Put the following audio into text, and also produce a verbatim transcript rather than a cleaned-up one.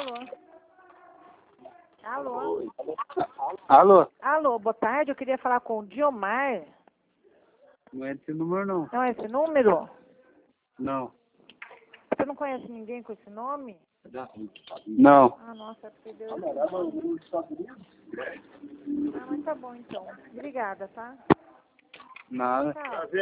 Alô? Alô? Alô, boa tarde. Eu queria falar com o Diomar. Não é esse número, não. Não é esse número? Não. Você não conhece ninguém com esse nome? Não. Ah, nossa, é porque deu esse nome. Ah, mas tá bom então. Obrigada, tá? Nada. Tchau.